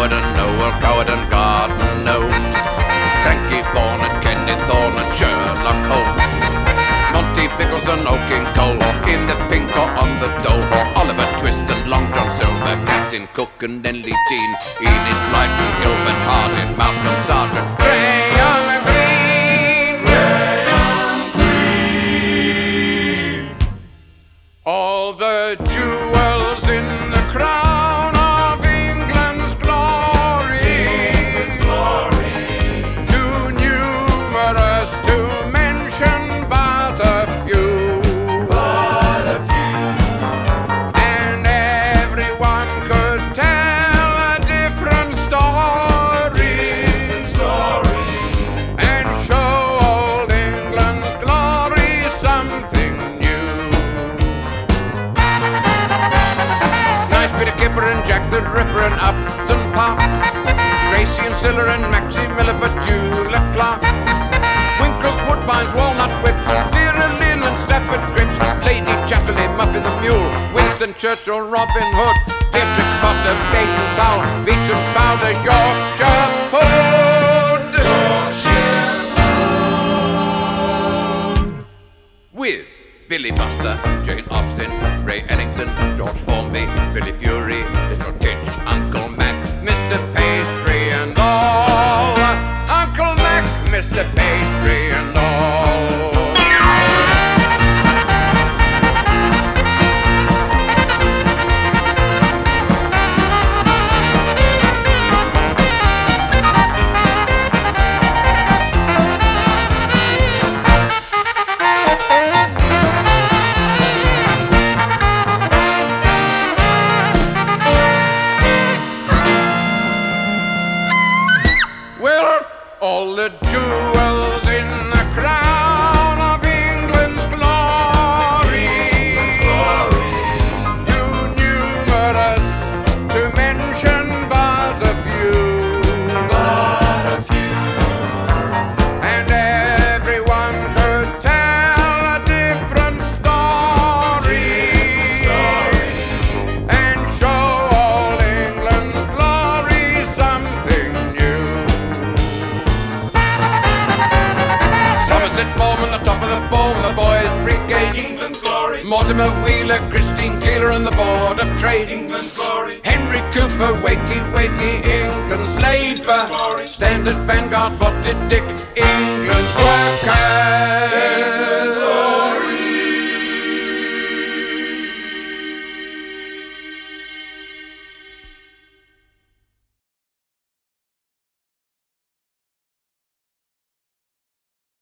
Howard and Noel Coward and Garden Gnomes, Cranky Vaughan and Kenneth Thorne and Sherlock Holmes, Monty Pickles and Old King Cole, in the pink or on the dole, Oliver Twist and Long John Silver, Captain Cook and Henley Dean, Enid Blyton, Gilbert Hardin, Malcolm Sargent, Graham Greene, Graham Greene. All the jewels in the crown of England's glory, too numerous to mention but a few. And everyone could tell a different story, and show old England's glory something new. Nice bit of Kipper and Jack the Ripper and Upton Park, Gracie and Scylla and Maxie Miller for Julia Clark, Winkles, Woodbines, Walnut Whips, Vera Lynn and Stafford Cripps, Lady Chatterley, Muffy the Mule, Winston Churchill, Robin Hood, Beatrix Potter, Baden Powell, Beecham Spouter, Yorkshire Hood. With Billy Butler, Jane Austen, Ray Ellington, George Formby, Billy Fury, Little Titch, Uncle Mac, Mr. Pastry and all. Uncle Mac, Mr. Pastry and all. Well, all the jewels in the crown of England's glory, too numerous to mention but a few. And everyone could tell a different story, and show all England's glory something new. Somerset Maugham, the top of the form, the boys' brigade, England's glory, Mortimer Wheeler, Christine Keeler and the Board of Trade, England's glory, Henry Cooper, Wakey Wakey, England's Labour, glory. Standard Vanguard, Spotted Dick, England's Workers.